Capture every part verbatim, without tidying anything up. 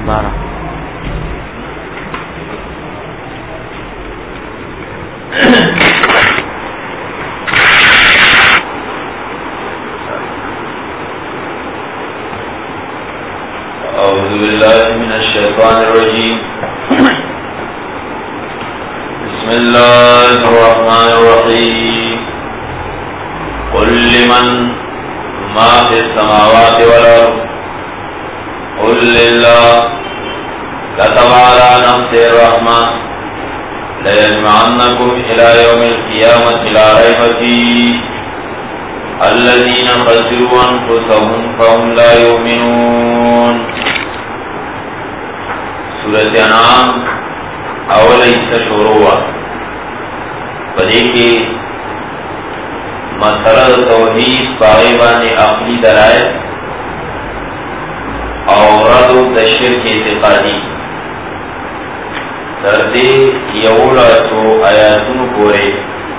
بارہ اعوذ باللہ من الشیطان الرجیم بسم اللہ الرحمن الرحیم قل لمن ما فی السماوات والارض قل للہ كتب على نفسه الرحمة ليجمعنكم إلى يوم القيامة لا ريب فيه الذين خسروا أنفسهم فهم لا يؤمنون. سورة انعام اول حصہ شروع ہوا. پدې کې مسئلہ توحید باندې باندې عقلی دلائل اور رد د شرک اعتقادی تر دې یولا تو آیاتونو پورې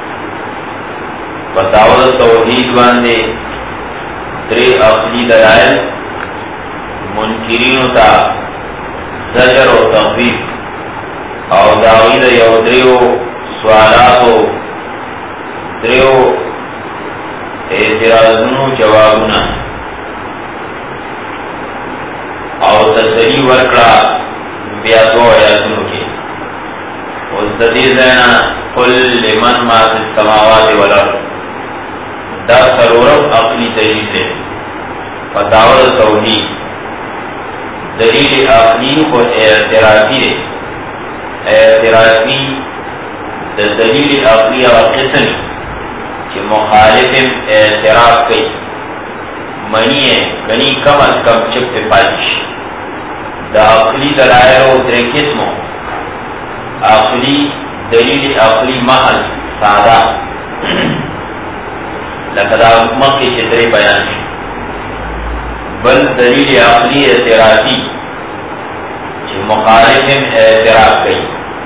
بتاول توحید باندې درې عقلی دلائل منکرین تا زجر و تخفیف او داوی د یو دریو سوالاتو دریو اعتراضونو جوابونه او تسلی ورکړه بیا دو آیاتونو کې اوس د دې ځاینا قل لمن ما فی السماوات والارض دا سرورم عقلی دلیل دی فتاوی توحید دلیل عقلی کو اعتراضی دی اعتراضی د دلیل عقلی او قسم چې مخالف اعتراض کوي منی ہے کنی کم از کم چپ پالیش دا عقلی دلائل و در قسموں عقلی دلیل عقلی محل سادہ لکدا حکمت کے چترے بیان بل دلیل عقلی اعتراضی جو مخالف اعتراض کئی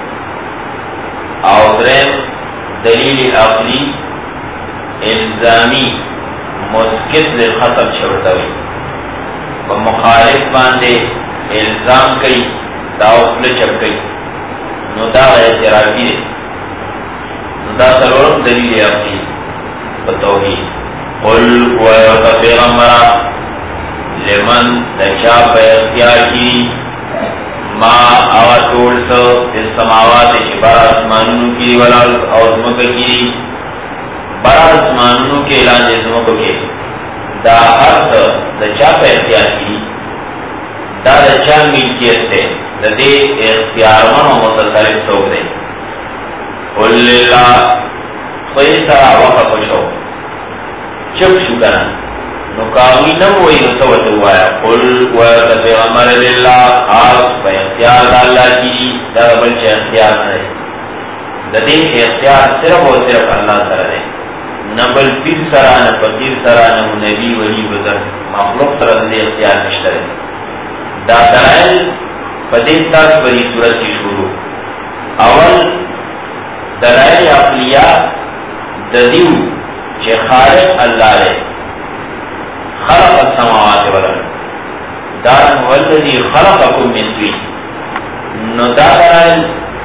اور دلیل عقلی الزامی مسکت للخطب چھوڑتاوی و مخالف باندے الزام کئی داوت لچب کئی نو دا اعتراضی دے نو دا سرورم دلیل عقلی بتوحید قل ویوتا پیغمبرا لمن دچا پہ اختیار کی ما آواتول سو اس سماوات شبار اسمانونو کی والارض اور مکہ کی برا اسمانونو کے اعلان جسموں کے دا حرد دا چا پہ اختیار کی دا دا چا ملکیت سے دا دے اختیار من و متصرف سو دے قل للہ خواہی سرا وقت پشو چپ شکرن نکاوی نموئی نتوت ہوایا قل ویتا پیغمبر للہ خاص پہ اختیار دا اللہ کی دا بلچہ اختیار نرے دا دے اختیار صرف و صرف اللہ سر دے نبل پیر سرا نہ فقیر سرا نہ نبی ولی بزرگ مخلوق سرا دے اختیار نشتر دا دلائل پدیس تاک بری صورت کی شروع اول دلائل عقلیہ ددیو چے خالق اللہ رے خلق السماوات والارض دارن والذی خلقکم من طین نو دا دلائل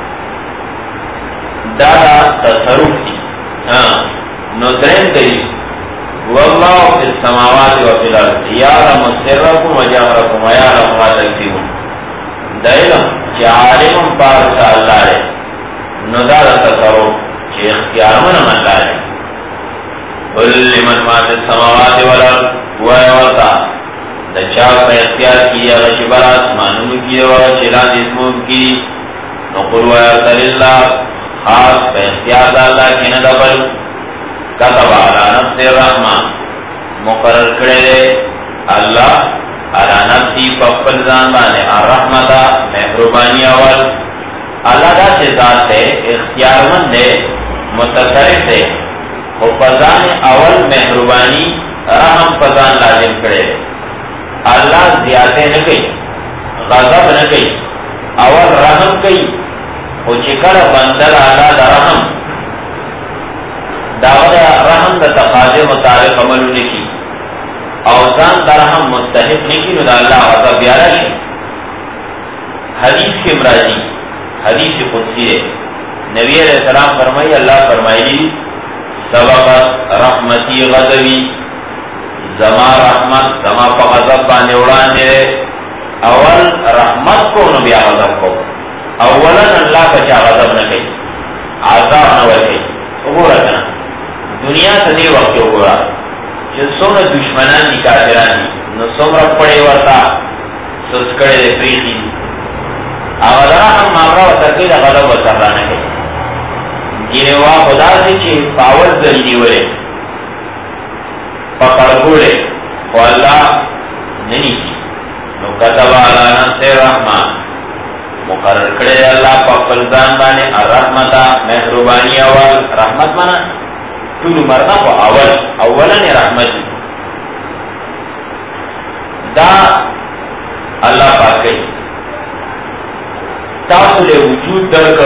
دا تصرف دی ہاں نظرین دلیل واللہ فی السماوات و فی الارض یعلم سرکم و جہرکم و یعلم ما تکسبون دا علم چی عالم پارسا اللہ ہے نظر تصرف چی اختیار من اللہ ہے قل لمن ما فی السماوات والارض ویوتا دا چاک پہ اختیار کی اغشی برا اسمانون کی وغشی لان اسمون کی نقل ویوتا للہ خاص پہ اختیار دا اللہ کی ندبل کتب علی نفس الرحمن مقرر کرے اللہ علی نفسی پپل زان بانے الرحمتا محروبانی اول اللہ دا سے ذات ہے اختیار مند ہے متصرف ہے وہ پزان اول محروبانی رحم پزان لازم کرے اللہ زیادہ نہ کئی غضب نہ کئی اول رحم کئی وہ چکر بندر اللہ دا رحم دعوت رحم دا تقاضے مطابق عمل نے کی اوزان دا رحم مستحق نہیں کی نو دا اللہ عذاب بیارا شی حدیث کے مراجی حدیث قدسی ہے، نبی علیہ السلام فرمائی اللہ فرمائی سبقت رحمتی غضبی، زما رحمت زما پا غضب بانے اڑان دے اول رحمت کو نو بیا غضب کو، اولا اللہ بچا غضب نہ کئی عذاب نہ وکئی. اگورا کنا دنیا سدی وقت اگورا جو سمر دشمنان دی کافران دی نو سمر پڑے ورطا سسکڑے دے پریخی اغدرا ہم مامرا و تقید غضب و سرلا نہ کئی. گیروا خدا سے چی پاول ذریعی ورے پکڑ گوڑے و اللہ ننی کی نو کتب علی نفس رحمان مقرر کرے اللہ پاک فلزان بانے الرحمتا محروبانی اول. رحمت مانا طول مرنا کو اول اولا نے رحمت دا اللہ پاک گئی تاسو لے وجود درک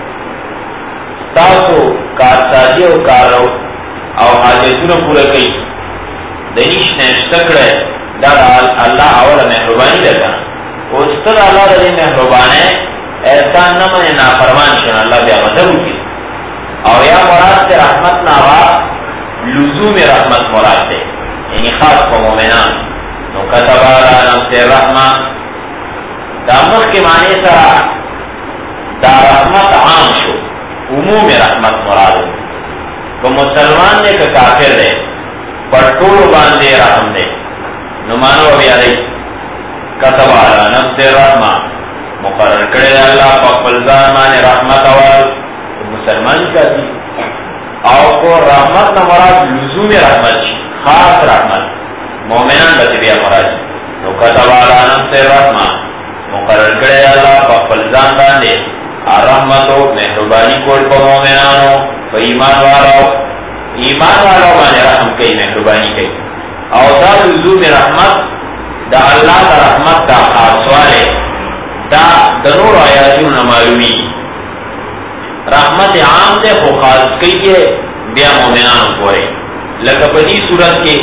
تاسو کارسازی و کارو او حاجتون پورا کئی دنیش نشتکڑے دا اللہ اولا محروبانی لگا استد اللہ رضی محروبان ہے احسان نہ منے نافرمان شن اللہ بیا مدد کی او یا مراد سے رحمت ناوا لزوم رحمت مراد ہے یعنی خاص کو مومنان نو کتب علی نفس رحمان دامت کے معنی سرا دا رحمت عام شو عموم رحمت مراد ہے کہ مسلمان نے کہ کافر دے پر طول باندے رحم دے نمانو ابھی آدھئی کتب علی نفس رحمان مقرر کرے اللہ پاک فلزان مانے رحمت اول مسلمان کا دی او کو رحمت نہ مراد لزوم رحمت چی خاص رحمت مومنان بطبیع مراد نو کتب علی نفس رحمان مقرر کرے اللہ پاک فلزان باندے رحمتو محروبانی کوڑ پا مومنانو پا ایمان والاو ایمان والاو مانے رحم کئی محروبانی کئی او دا لزوم رحمت دا اللہ دا رحمت دا خاص والے دا دنور آیاتیون معلومی رحمت عام دے خو خاص کئی ہے بیا مومنانو پورے لکہ پدی صورت کے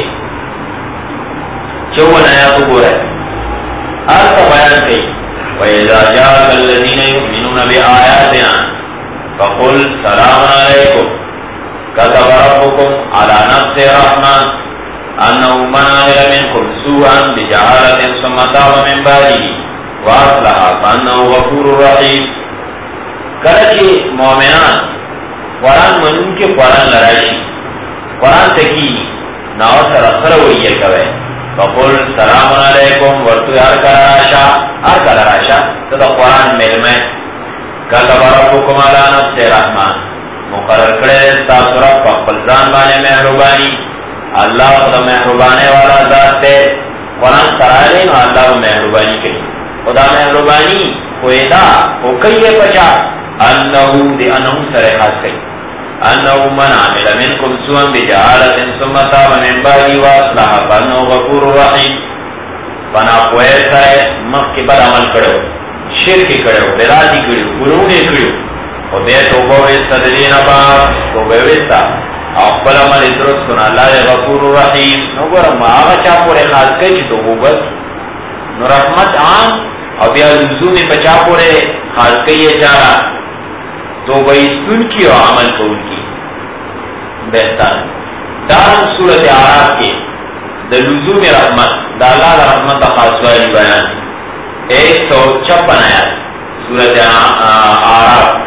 چون آیاتو پورے آرتا بیان کئی وَإِذَا جَاءَكَ الَّذِينَ يُؤْمِنُونَ بِآيَاتِنَا فَقُلْ سَلَامٌ عَلَيْكُمْ كَتَبَ رَبُّكُمْ عَلَى نَفْسِهِ الرَّحْمَةَ أَنَّهُ مَنْ عَمِلَ مِنْكُمْ سُوءًا بِجَهَالَةٍ ثُمَّ تَابَ مِنْ بَعْدِهِ وَأَصْلَحَ فَإِنَّهُ غَفُورٌ رَحِيمٌ. کلچے مومنان قرآن منون کے قرآن لرائشی قرآن تکی ناو سر اثر ہوئی کوئے فقل سلام علیکم ورطو ار کراشا ار کراشا تو قرآن میل میں کتب ربکم علی نفس رحمان مقرر کرے تاسو رب فقلزان بانے محروبانی اللہ خدا محروبانے والا ذات دے قرآن سرائے نو اللہ محروبانی کری خدا محروبانی خویدہ ہو کئی پچا انہو دی انہو سر خاص کئی انہو من عمل منکم سوان بجعالت ثم تاب من بعدی واصلح فانہو غفور رحیم فنا خویسا ہے مخ کی بد عمل کرو شرکی کرو برادی کرو گروہی کرو و بیتو بویستا دین بار تو بویستا اقبل عمل درست کن اللہ غفور رحیم نو گرم آغا چاپور خاص کئی تو بوبت نو رحمت عام اور بیا لزومی پچاپور خاص کئی چارا تو بھئی سن کی اور عمل کو ان کی بہتر دارن صورت آراب کے دا لزوم رحمت دا اللہ دا رحمت خاص والی بیان ایک سو چھپن آیا صورت آراب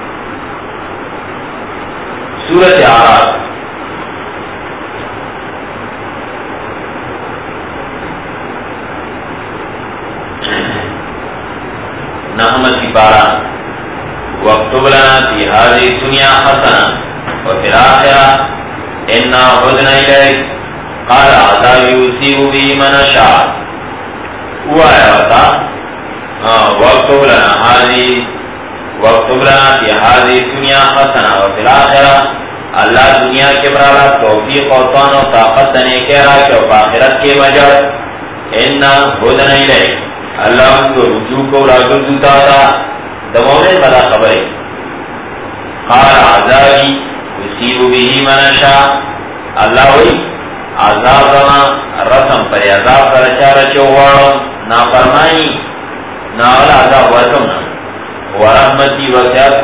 صورت آراب نحمت کی پارا وَاكْتُبْ لَنَا فِي هَذِهِ الدُّنْيَا حَسَنَةً وَفِي الْآخِرَةِ إِنَّا هُدْنَا إِلَيْكَ قَالَ عَذَابِ يُصِيبُ بِهِ مَن يَشَاءُ. ہوا ہے ہوتا وَاكْتُبْ لَنَا هَذِهِ وَاكْتُبْ لَنَا فِي هَذِهِ الدُّنْيَا حَسَنَةً وَفِي الْآخِرَةِ اللہ دنیا کے برابر توفیق اور توان و طاقت دنے کے رہا کہ آخرت کے وجہ إِنَّا هُدْنَا إِلَيْكَ اللہ ان کو رجوع کو راجل دوتا تھا دمومن بدا خبر ہے. قال عذابی یصیب به من یشاء اللہ ہوئی عذاب رما رسم پر عذاب پر چار چوڑ نافرمانی ناول عذاب ورکم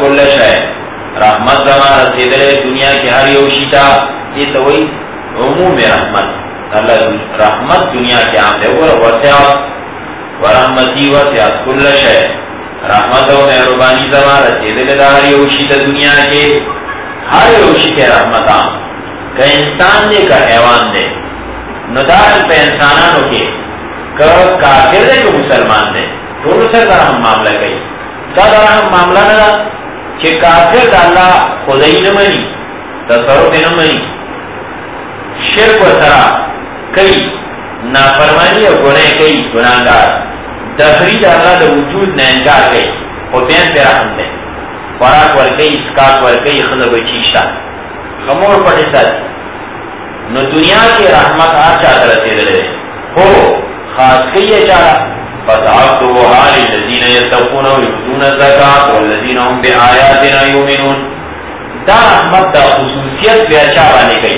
کل شے رحمت زما رسیدلے دنیا کی ہر یو شیطا یہ تو وہی عموم رحمت اللہ رحمت دنیا کے عام ہے وہ وسعت ورحمتی وسعت کل شے رحمت و مہربانی زما رسیدلے ہر یو شیطا دنیا کے ہر یو شیطا رحمت عام کہ انسان دے کا حیوان دے ندار پہ انسانانوں کے کہ کافر دے کہ مسلمان دے تو سے رحم معاملہ کئی کا رحم معاملہ نہ کہ کافر دا اللہ خدای نہ منی تصرف نہ منی شرک و سرا کئی نافرمانی اور گناہ کئی گناہگار تفرید اللہ دا وجود نہ انکار کئی خودین پہ رحم دے خوراک ورکی اسکاک ورکی خضب چیشتا خمور پڑے ساتھ نو دنیا کی رحمت آج چاہتا رسید لے ہو خاص کئی یہ چاہتا فَتَعَقْتُوهَا لِلَّذِينَ يَتَّقُونَ وَيُؤْتُونَ الزَّكَاةَ وَالَّذِينَ هُمْ بِآيَاتِنَا يُؤْمِنُونَ دا رحمت دا خصوصیت بے اچھا بانے گئی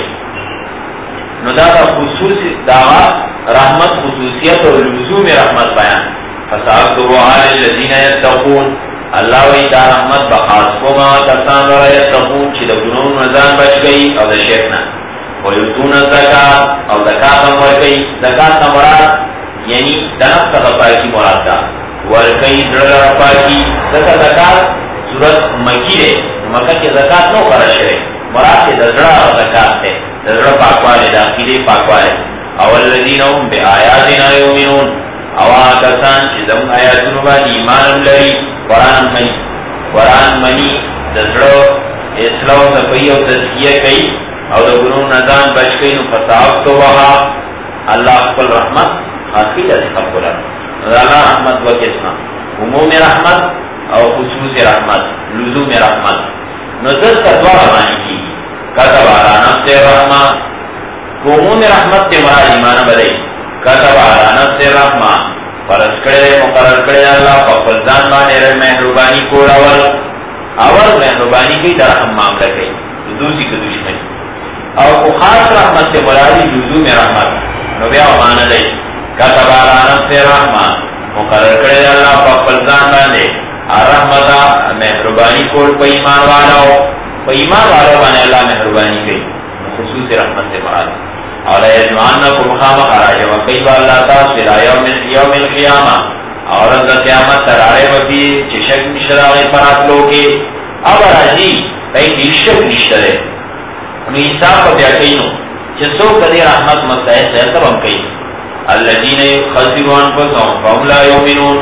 نو دا دا خصوص دا رحمت خصوصیت اور لزوم رحمت بیان فَتَعَقْتُوهَا لِلَّذِينَ يَتَّقُونَ اللہ وی دا رحمت بخاص کو ما کسان ورہ یتقون چی دا گنون نظام بچ گئی او دا شیخنا ویتون الزکاة او زکاة ورکی زکاة مراد یعنی دنف تا پاکی مراد دا ورکی درل پاکی زکاة زکاة صورت مکی دے مکہ کی زکاة نو خرش رہے مراد تے دزرہ زکاة تے دزرہ پاکوالے داخلی پاکوالے اولدین هم بی آیاتنا یومنون اوا کسان چی زم آیاتنو با ایمان لری قرآن منی قرآن منی دزرو اصلاح صفی و تذکیہ کئی او دا گنون نظام بچ کئی نو فصاحب تو وہا اللہ اقبل رحمت خاصی جاتی خلق اللہ اللہ رحمت و کسنا عموم رحمت او خصوص رحمت لزوم رحمت نظر کا دوار مانی کی کتب علی نفس رحمت عموم رحمت تے مراد ایمان بدئی کتب علی نفس رحمت فرض کرے مقرر کرے اللہ ففضان بانے رہ محربانی کو اول اول محربانی کی در ہم معاملہ گئی دوسری کی دشمنی اور کو خاص رحمت سے مرادی لزوم رحمت نبیہ مانا دے کتب علی نفس رحمت مقرر کرے اللہ ففضان بانے رحمتا محربانی کو پہ ایمان والا ہو پہ ایمان والا بانے اللہ محربانی گئی خصوص رحمت سے مرادی اور یجمعنکم خامخ راجع وقی واللہ تاثر یوم القیامہ اور از قیامت ترارے وفی چشک مشراغی فرات لوگے اب راجی کئی دیشک نشترے انہوں حساب کو بیاکینو جسو کدی رحمت مستحص ہے سب ہم کئی الذین خسروا انفسهم فهم لا یؤمنون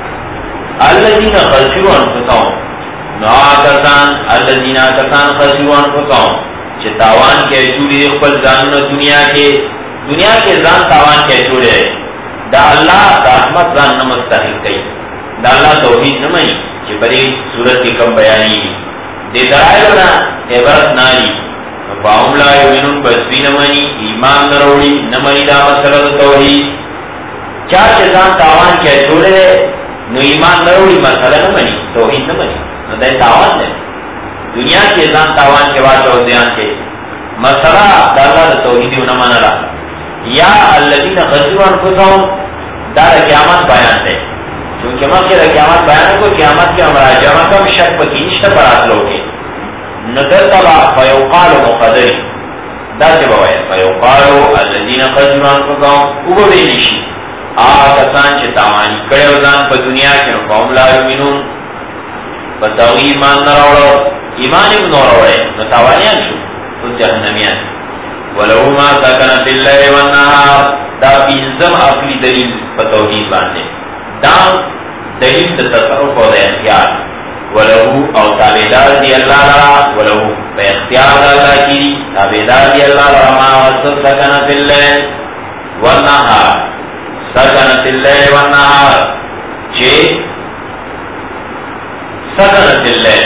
الذین خسروا انفسهم نوآکسان الذین آکسان خسروا انفسهم چه تاوان کے چوری اقبل زانو دنیا کے دنیا کے زان تاوان کے چوڑے دا اللہ دا رحمت زان نمستحق کئی دا اللہ توحید نمائی چه بری صورت کی کم بیانی دے درائلونا عبرت ناری فاہم لا یومنون بسوی نمانی ایمان نروڑی نمانی دا مسئلہ توحید چاہ چه زان تاوان کے چوڑے نو ایمان نروڑی مسئلہ نمانی توحید نمانی نو دا تاوان دے دنیا کے ازان تاوان کے واقع و زیان کے مسئلہ دادا دا توحیدی و نمان را یا الذین خسروا انفسهم دار قیامت بیان دے چونکہ مکہ دا قیامت بیان کو قیامت کے امراء جمع کم شک پکی نشتا پر آتلو کے ندر تبا فیوقالو مقدری دا سے بوائے فیوقالو الذین خسروا انفسهم اوبو بے نشی آہا کسان چه تاوانی کڑے وزان پا دنیا کے نفاهم لا یؤمنون بتاوی ایمان نراوڑو ایمان ابن روڑے نتاوانیان شو تو جہنمیان ولو ما سکن فی اللہ والنہار دا بیزم اقلی دلیل فتوحید باندے دا دلیل دا تصرف و دا اختیار ولو او تابدار دی اللہ لرا ولو بے اختیار اللہ کی تابدار دی اللہ لرا ما وصف سکن فی اللہ والنہار سکن فی اللہ والنہار چے سکن فی اللہ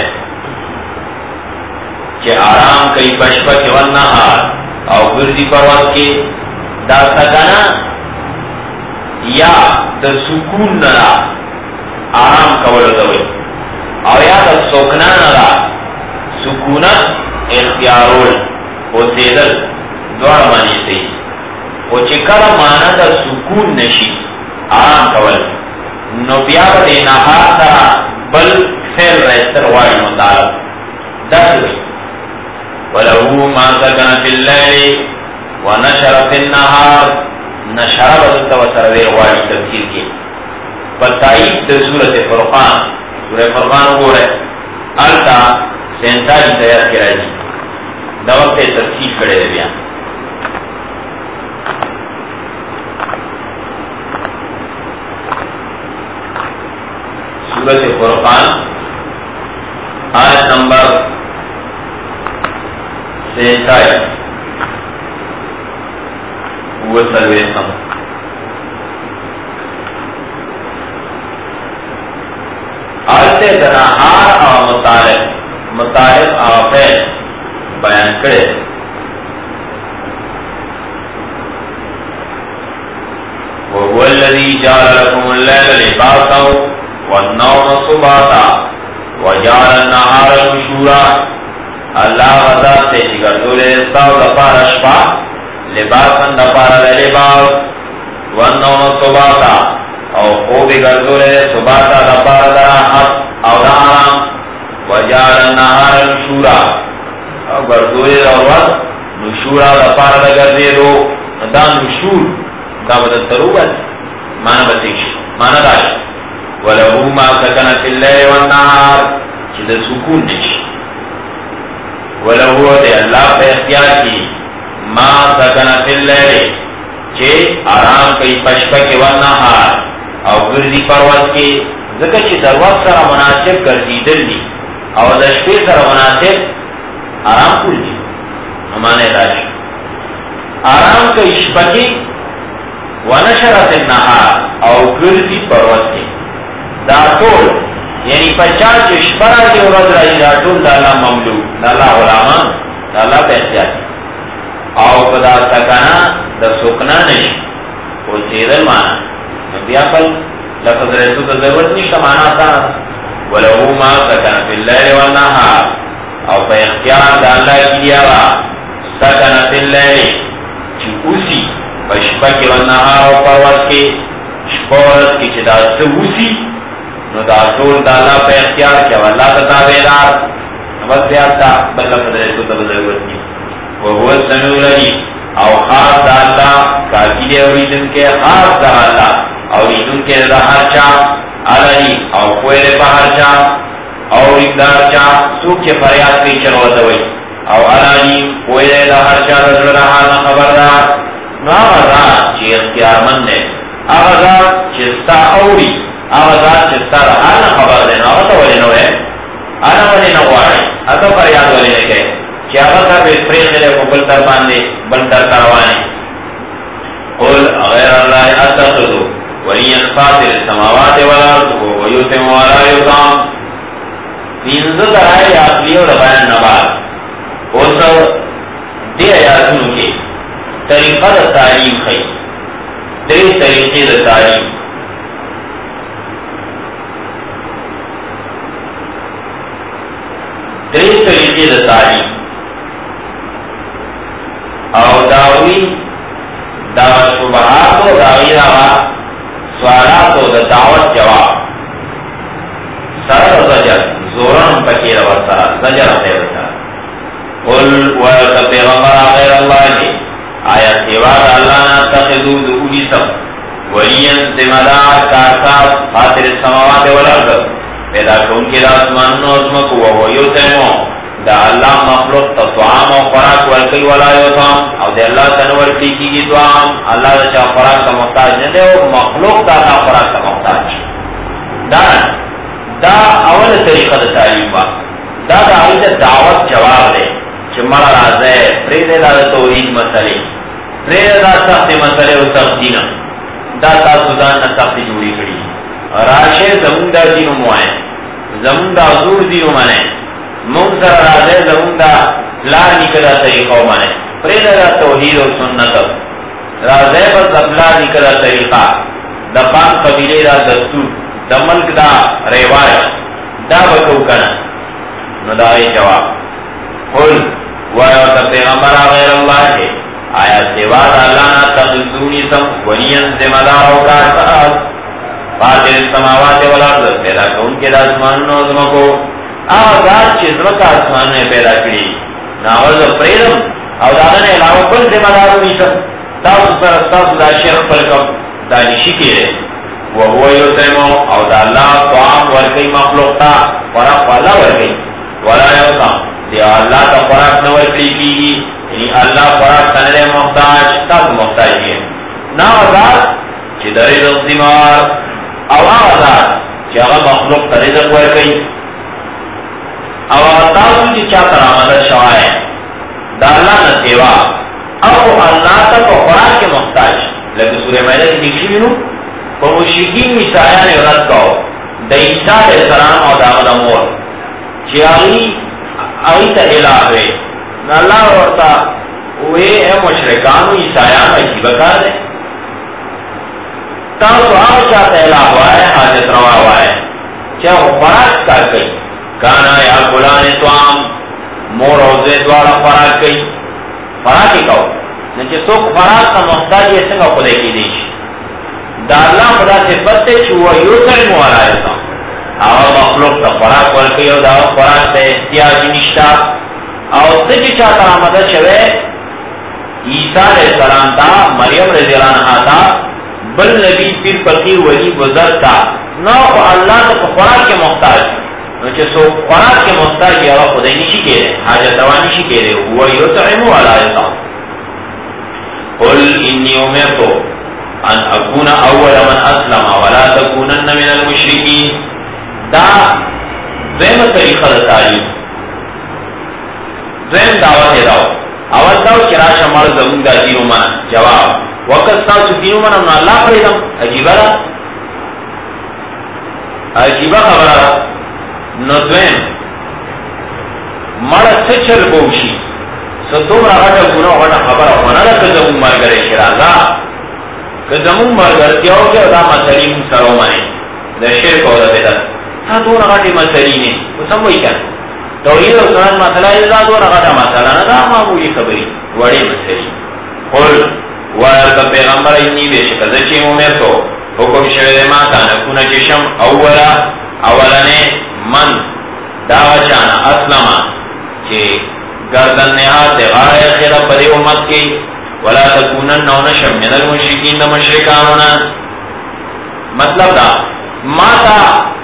کہ آرام کئی پشپا کے والنہار او گردی پرواز کے دا سکنا یا دا سکون نرا آرام کولو دوئی او یا دا سکنا نرا سکونت اختیارول او زیدل دوار مانی سی او چکر مانا دا سکون نشی آرام کول نو بیا با دے نهار سرا بل فعل رئیستر واری مطالب دس ہوئی وَلَهُ مَا سَكَنَ فِي اللَّيْلِ وَنَشَرَ فِي النَّهَارِ نشرہ بدلتا و سرویر واری تفسیر کی فتائید در سورت فرقان سورت فرقان ہو رہے آلتا سینتالی تیار کے رہی دا وقت تفسیر کرے دے بیان سورت فرقان آیت نمبر سینتالی وہ سرویسم آلتے دنہار اور مطالب مطالب اور فیل بیان کرے وَهُوَ الَّذِي جَعَلَ لَكُمُ اللَّيْلَ لِبَاسًا وَالنَّوْمَ سُبَاتًا وَجَعَلَ النَّهَارَ نُشُورًا اللہ غزات سے چگردولے استاو دفار اشپا لباسن دپارا دے لباس ونو سباتا او خوبی گردولے سباتا دپارا دا راحت او دا آرام وجال النهار نشورا او گردولے دا وقت نشورا دپارا دا گردے دو دا نشور دا بدل تروبت مانا بسیش مانا داش ولہو ما سکن فی اللیل والنهار چیز سکون نش ولہو دے اللہ پہ اختیار کی ما سکن فی اللیل چے آرام کئی پشپا کے والنہار او گردی پرواز کے ذکر چی در وقت سر مناسب گردی دل دی او دشپی سر مناسب آرام کل دی ہمانے داش آرام کئی شپا کی ونشرت النہار او گردی پرواز کے دا طول یعنی پچاس شپرا کے ورد رائی دا طول دا اللہ مملوک دا اللہ غلامان دا اللہ پہتیاتی او پدا سکنا دا سکنا نشی او چیدل مانا بیا پل لفظ رسو دا ضرورت نشتا مانا سانا ولہو ما سکن فی اللیل والنہار او پا اختیار دا اللہ کی دیارا سکن فی اللیل چی اسی پا شپا کی والنہار او پرواز کے شپورت کی چی دا سوسی نو دا طول دا اللہ پا اختیار کیا واللہ دا تابیدار بس زیادتا بل لفظ رسو دا ضرورت نشتا وهو السميع العليم او خاص دا اللہ کافی دے اوریدن کے خاص دا اللہ اوریدن کے دا ہر چا علیم او کوئلے پا ہر چا اورید دا ہر چا سوک کے فریاد پی چلوتا ہوئی او علیم کوئلے دا ہر چا رجل رہا نا خبردار نو آغازات چی اختیار من دے آغازات چستا اوری آغازات چستا رہا نا خبر دے نو آغازا ولی نو ہے آنا ولی نو آرے اتا فریاد ولی نکے کیا بتا بے فریق لے کو بلتر باندے بلتر کروانے قل غیر اللہ اتخذو ولیا فاطر السماوات والارض ویتم ولا یطعم پینزو درائے عقلی و ربائن نبات اوسو دی آیاتونو کے طریقہ دا تعلیم خی دی طریقے دا تعلیم دی طریقے دا تعلیم او داوی دا شبہات و داوی دا سوالات و دا دعوت جواب سر زجر زورن پکیر و سر زجر خیرتا قل ویلتا پیغمبر غیر اللہ آیا سیواد اللہ نا تخذو دعوی سب ولین زمدار کارساس خاطر السماوات والارض پیدا کون کی راسمان نوزمکو وہو یوسمو دا اللہ مخلوق تطعام و خوراک ورکی ولا یطعم او دا اللہ تنور ٹیکی کی دعام اللہ دا چاہ خوراک کا محتاج نہ دے و مخلوق دا اللہ خوراک کا محتاج دا دا اول طریقہ دا تعلیم با دا دا عید دعوت جواب دے چھ مرا رازے پرید دا توحید مسئلے پرید دا سخت مسئلے و سخت دینا دا تا سودان نا سخت جوڑی کری راشے زمون دا دینو موائن زمون دا حضور دینو مانے منصر رازے زمون دا لار نکلا طریقہ مانے پرید دا توحید و سنت رازے بس ابلا نکلا طریقہ دا پاک قبیلے دا دستور دا ملک دا روایت دا بکو کنا ندائی جواب قل ویوتا پیغمبر غیر اللہ ہے آیا سواد اللہ نا تخذونی سم ونین زمدار و کارساز فاتر السماوات والارض پیدا کون کے دا اسمانونو زمکو آغا ذات چی زمکا اسمانونے پیدا کری ناورز پریدم او داغن علاوہ کل ذمہ دارو نیسا تاسو سر تاسو دا شیخ پلکم دا نشی کیرے وہو یوتیمو او دا اللہ طعام ورکی مخلوق تا فراق واللہ ورکی ولا یوتا دی اللہ تا فراق نورکلی کی گی یعنی اللہ فراق تنرے محتاج تاسو محتاج ہے نا آزاد چی در رزق زمار او آزاد چی اغا مخلوق تا رزق ورکی او تاسو چی چاہتا رامدد شوائے دا اللہ نسیوا او اللہ تا کو خوراک کے محتاج لیکن سورہ مائدہ کی دیکھی بھی نو پر مشرکین عیسائیان رد کہو دا عیسیٰ علیہ السلام او دا غدا مور چی آغی آغی تا الہ ہوئے نا اللہ ورطا اوے اے مشرکان عیسائیان عجیبہ کار دے تاسو آغا چاہتا الہ ہوا ہے حاجت روا ہوا ہے چاہو خوراک کار کئی کانا یا کلان توام مور اوزے دوارا خوراک کئی خوراکی کہو نچے سوک خوراک کا محتاج یہ سنگا خودے کی دیش دا اللہ خدا سے بستے چھوہ یو سر موارا ایسا آغا مخلوق تا خوراک ورکی او دا خوراک تا احتیاجی نشتا او سجی چاہتا آمدہ شوے عیسیٰ علیہ السلام تا مریم رضی اللہ عنہ تا بل نبی پیر فقیر ولی بزرگ تا نو اللہ تا خوراک کے محتاج نوچے سو خوراک کے محتاج یا خدای نشی کے رہے حاجت روانی نشی کے رہے ہوا یطعمو علی ایسا قل انی امرتو ان اکون اول من اسلم ولا تکونن من المشرکین دا دویم طریقہ دا تعلیم دویم دعوت داو اول داو چراش امال زمون دا دینو منا جواب وقت ساسو دینو منا من اللہ خریدم عجیبہ دا عجیبہ خبر دا نو دویم مڑا سچل بوشی ستوم را غٹا گناو غٹا خبر ہونا دا کزمون مرگر شرازا کزمون مرگر تیاو کیا دا مسلیم سرو منے دا شرک ہو دا بیدت تا دون غٹی مسلی نے سموئی کیا توحید و سنت مسئلہ دا دون غٹا مسئلہ نا دا معمولی خبری وڑی مسلی قل وارد پیغمبر انی بیشک زچی مومر تو حکم شوید ماتا نکونا چشم اولا اولنے من داغ چانا اسلما چی گردن نهاد غار خیر پدی امت کی ولا تکونن نو نشم من المشرکین دا مشرکانونا مطلب دا ماتا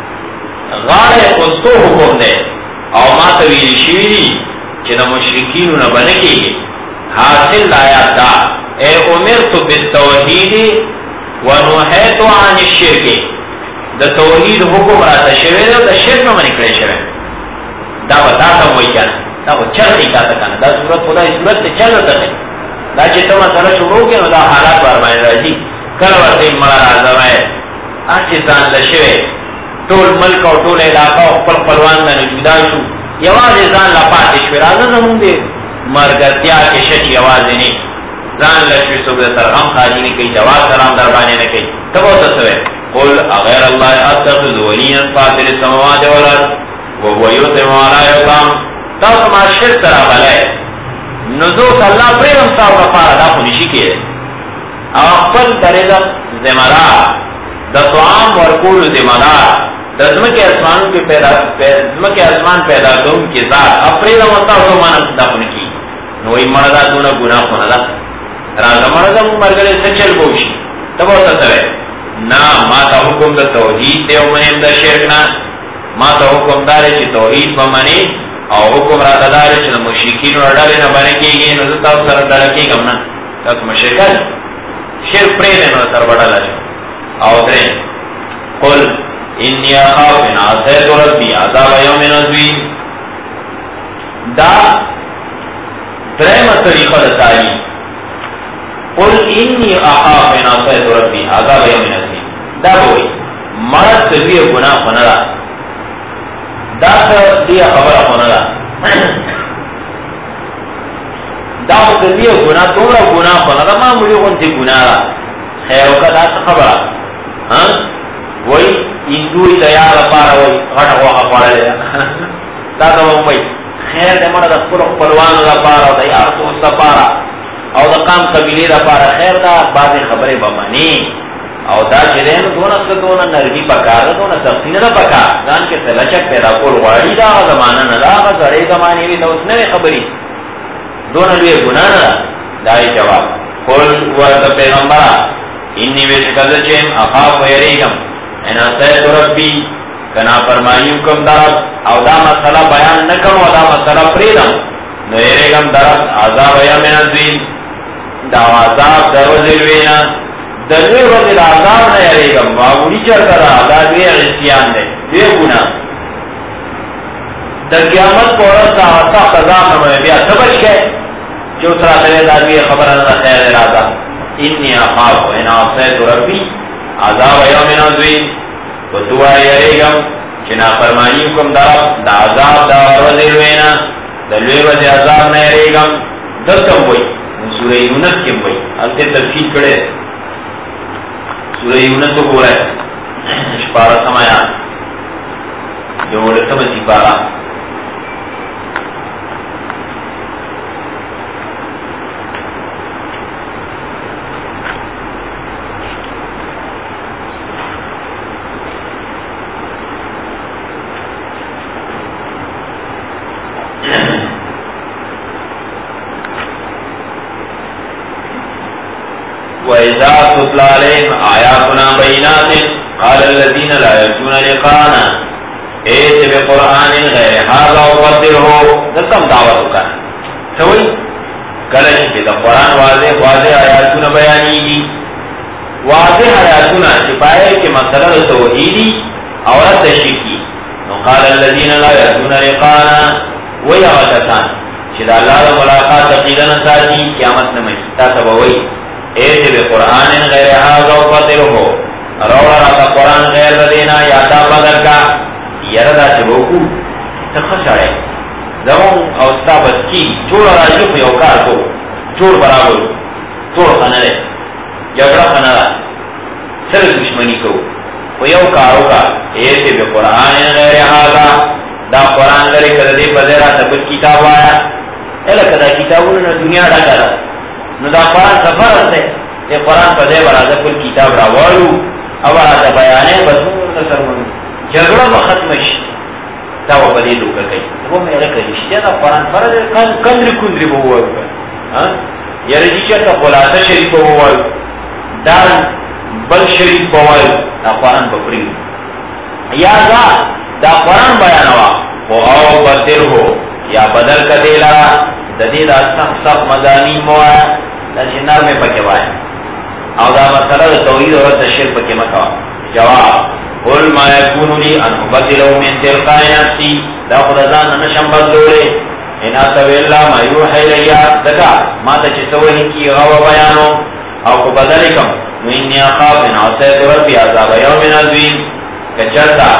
غار قصدو حکم دے او ماتا ویلی شویدی چی دا مشرکینونا بنکی حاصل دایات دا اے امرتو بالتوحید ونوحیتو عن الشرک دا توحید حکم را تشوید دا شرک نو منکلے شوید دا بتا تا ہوئی کیا دا وہ چل نہیں کہتا کنا دا صورت خدا اس صورت سے چل رہتا ہے دا چیتا مسئلہ شروع کے دا حالات بارمائن راجی کل ورطی مرا رازم ہے آچی زان دا شوے طول ملک و طول علاقہ و پل پلوان دا نجودا شو یواز زان لپاتی شوی رازم نمون دے مرگتیا کے شچ یواز نہیں زان لشوی صبح سرغم خاجی نے کئی جواز سلام دربانے نے کئی تب ہوتا سوے قل اغیر اللہ اتخذ ولیا فاطر السماوات والارض وهو يطعم ولا يطعم تاسو ما شرک سره بلای نزوک اللہ پریدم تاسو لپاره دا خو نشي کېدی او خپل درېدم ذمہدار د طعام ورکول ذمہدار د ځمکې اسمانونو کې پیدا ځمکې اسمان پیدا کوونکی ذات اپریدم تاسو باندې دا خو نه کېږي نو یې مړه دا دونه ګناه خو نه ده راځه مړه دا مرګرې څه چل به وشي ته به ورته څه وایې نه ما ته حکم د توحید دی او منیم د شرک نه ما ته حکم دار چې توحید به منې او حکم را دار چې د مشرکینو ډلې نه باندې کېږي نو زه تاسو سره ډله کېږم نه تاسو مشرکان شرک پرېږدئ نو سره به ډله شم او درېیم قل انی اخاف ان عصیت ربی عذاب یوم عظیم دا درېیمه طریقه د تعلیم قل انی اخاف ان عصیت ربی عذاب یوم عظیم دا به وایي مرض کبیر ګناه خو نه ده دا دیا خبر ہونا دا دا دیا گناہ تمہارا گناہ ہونا دا معمولی کون سی گناہ دا خیر کا دا خبر ہاں وہی ہندوی دیا پارا وہی غٹ ہوا پڑا لیا دا دا وہی خیر دے مرا دا خپل خپلوان دا پارا دا یار تو اس پارا او دا کام قبیلی دا پارا خیر دا بعض خبریں بمانی او دا چرین دونا سے دونا نرمی پکار دا دونا سختی نہ پکار دان کے سے لچک پیدا کول غواړي دا زمانہ نه دا غړې زمانه وی نو نه خبري دون لوی ګنا نه دا یې جواب قل ورته پیغمبر انی وشکل چم اخاف ويریګم انا سید ربی کنا فرمایو کوم دا او دا مسله بیان نکم او دا مسله پریدم نو یریګم درس عذاب یا من ذین دا عذاب دروځل وینا دلوی وزل عذاب نه یریګم واغوی چرته دا دوی عصیان دی دوی ګنا د قیامت پر ورځ دا سخت عذاب نه بیا سبج کې جو سره له دا دوی خبره نه خیر راځه انی اخاف ان عصیت ربی عذاب یوم عظیم وتوا یریګم چې نا فرمانی کوم دا د عذاب دا ورځل وینا دلوی وزل عذاب نه یریګم دته وای سورہ یونس کې وای الته تفصیل کړي سورہ یونس کو ہے شپارہ سمایا جو وڑے سمجھ پارا وَإِذَا تُتْلَى عَلَيْهِمْ آيَاتُنَا بَيِّنَاتٍ قَالَ الَّذِينَ لَا يَرْجُونَ لِقَاءَنَا ائْتِ بِقُرْآنٍ غَيْرِ هَذَا وَبَدِّلْهُ دتم دعوت کا سوئی کله چې د قرآن واضح واضح آیاتونه بیانېږي واضح آیاتونه چې پای کې مسله توحیدی او رد شرکی نو قال الذين لا يرجون لقاءنا ويعتقدون چې د الله ملاقات عقیده نه ساتي قیامت نه مې تاسو وایي ایت بے قرآن غیر هذا وفضله روڑا راتا قرآن غیر دینا یادا بدل کا یردا چبوکو تخشاڑے زمون اوستا بچی چوڑ راجو پہ اوکار کو چوڑ برابر چوڑ خنرے جگڑا خنرا سر دشمنی کو ویو کارو کا ایت بے قرآن غیر هذا دا قرآن غیر کردے پذیرہ تبت کتاب آیا ایلہ کدا کتابوں نے دنیا ڈا کرا نو دا قرآن سفر ہے یہ قرآن پدے برادہ کل کتاب راوالو او برادہ بیانے بسون سرمون جگڑا با ختمش تاو پدے لوکا کئی وہ میرے کلیشتیا دا قرآن فرد کندری کندری بہوالو یا رجیچیا تا خلاصہ شریف بہوالو دار بل شریف بہوالو دا قرآن بپریو یا دا دا قرآن بیانوا وہ او بدل ہو یا بدل کا دے لرا ددی دا سخت سخت مضامین موایا دا جنار میں پکے وائے او دا مسئلہ توحید اور تشریف پکے مکوا جواب قل ما یکون لی ان ابدلو من تلقاء نفسی دا خدازان نشم بدلولے ان اتوی اللہ ما یوحی لیا دکا ما تا چسوہی کی غو بیانو او کو بدلکم نو انی اخاف ان عصیت ربی عذاب یوم عظیم کچرتا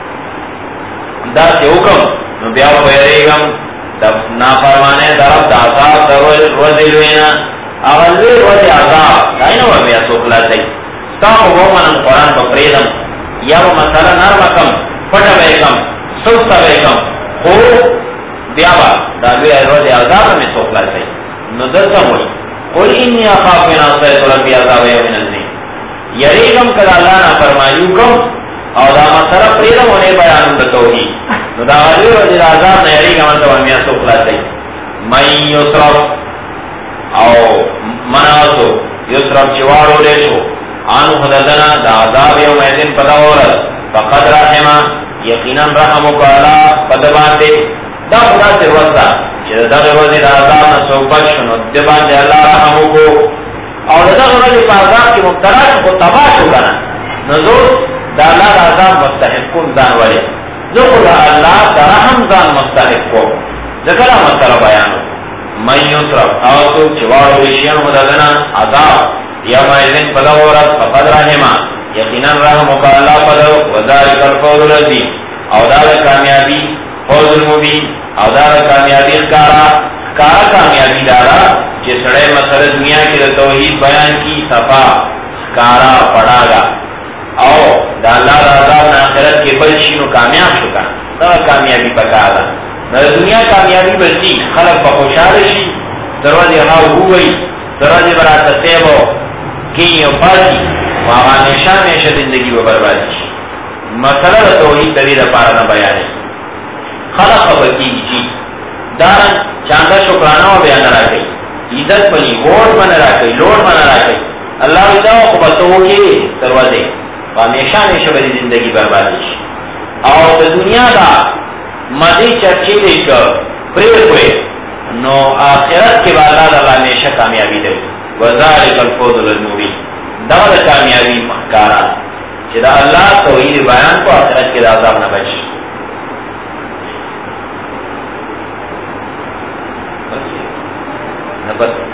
دا سے حکم نو بیاو بیریگم نا فرمانے درب دا عذاب دا روزی لوینا اغلوی روزی عذاب دائنو و بیا سوکلا تی ستاو مومنن قرآن با پریدم یا و مسئلہ نرمکم پٹا بیکم سوستا بیکم خوب بیا با دا لوی روزی عذاب میں سوکلا تی نو دلتا موئی قل انی اخاف من عصیت ربی عذاب یومن الدین یریگم کدا اللہ نا فرمایو کم او دا مسئلہ پریدم ہونے بیانم دا توحید نو دا غلیو وزیر عذاب نیری گا منتا ورمیا سوکلاتی من یسرف او مناسو یسرف چوارو لیشو آنو خددنا دا عذاب یوم ایدن پدا ورد فقد رحمه یقینا رحمو کالا پدبان دے دا خدا سے وزا چیز دا وزیر عذاب نسو بچنو دبان دے اللہ رحمو کو او دا غلیو پا عذاب کی مبتلا کو تباشو کنا نزور دا اللہ عذاب مستحق کن دان والے ذکر اللہ ترحم ذان مستحق کو ذکرہ مسئلہ بیانو من یسرف آتو چوارو ویشیان مددنا عذاب یا مائزن پدا ورد فقد رحمہ یقینا رحمو کا اللہ پدو وذالک الفوز العظیم او دار کامیابی فوز المبین او دار کامیابی کارا کارا کامیابی دارا جس سڑے مسئلہ دنیا کی توحید بیان کی صفا کارا پڑا گا او دا اللہ عذاب نا آخرت کے بل شینو کامیاب شکا دا کامیابی پکا دا نا دنیا کامیابی بلتی خلق پا خوشحال شی دروازی ہاو ہوئی دروازی برات سیبو کی او پاسی وہاں نشان نیشہ زندگی و بربادی شی مسئلہ توحید دلی دا پارا نہ بیانے خلق خبر کی جی دارن چاندہ شکرانہ و بیان نہ رکھے عزت بنی ووٹ بنا رکھے لوٹ بنا رکھے اللہ بتاؤ خبتوں کے دروازے ہمیشہ ہمیشہ بری زندگی بربادش اور دنیا کا مزید چرچے دے کر پریر ہوئے نو آخرت کے بعد اللہ ہمیشہ کامیابی دے وذالک الفوز المبین دور کامیابی مہکارا جدا اللہ توحید بیان کو آخرت کے عذاب نہ بچ بس